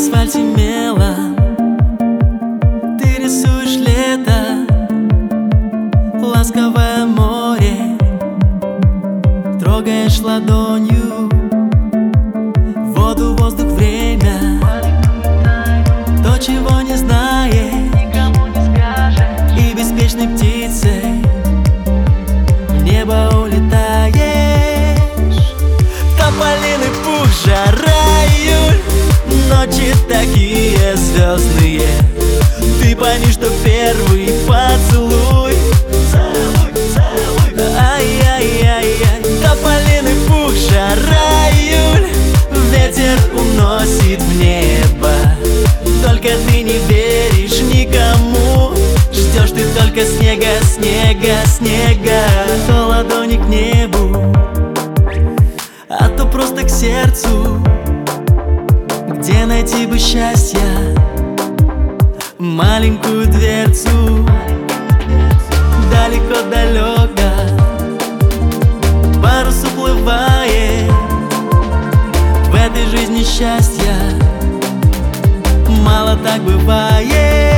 асфальте мелом ты рисуешь лето, ласковое море, трогаешь ладонью воду, воздух, время. То, чего не знаешь, никому не скажешь, и беспечной птицей в небо улетаешь. Тополиный пух, жара, июль, ночи такие звездные. Ты пойми, что первый поцелуй, целуй, целуй. ай-яй-яй-яй. Тополиный пух, жара, июль, ветер уносит в небо. Только ты не веришь никому, ждешь ты только снега, снега, снега. То ладони к небу, а то просто к сердцу. Где найти бы счастье, маленькую дверцу? Далеко-далеко парус уплывает. В этой жизни счастья мало так бывает.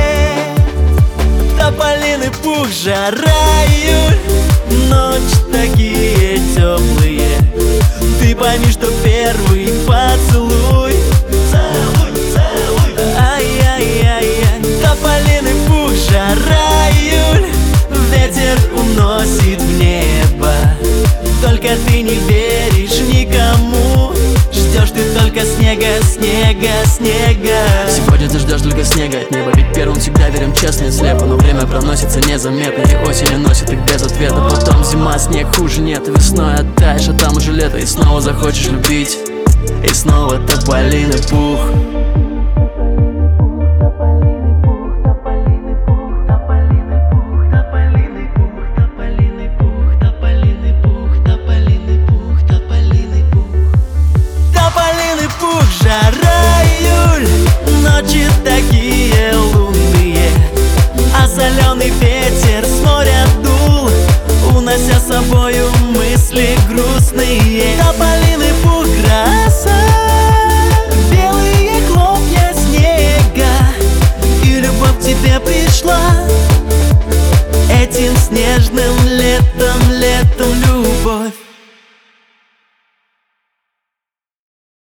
Тополиный пух, жара, июль, ночи такие теплые. Ты пойми, что первый поцелуй, Целуй, целуй. ай-яй-яй-яй. Тополиный пух, жара, июль, ветер уносит в небо. Только ты не веришь никому, ждешь ты только снега, снега, снега. Сегодня ты ждешь только снега от неба, ведь первым всегда верим честно и слепо. Но время проносится незаметно, и осень носит их без ответа. Потом зима, снег, хуже нет, весной оттаешь, а там уже лето. И снова захочешь любить, и снова тополиный пух.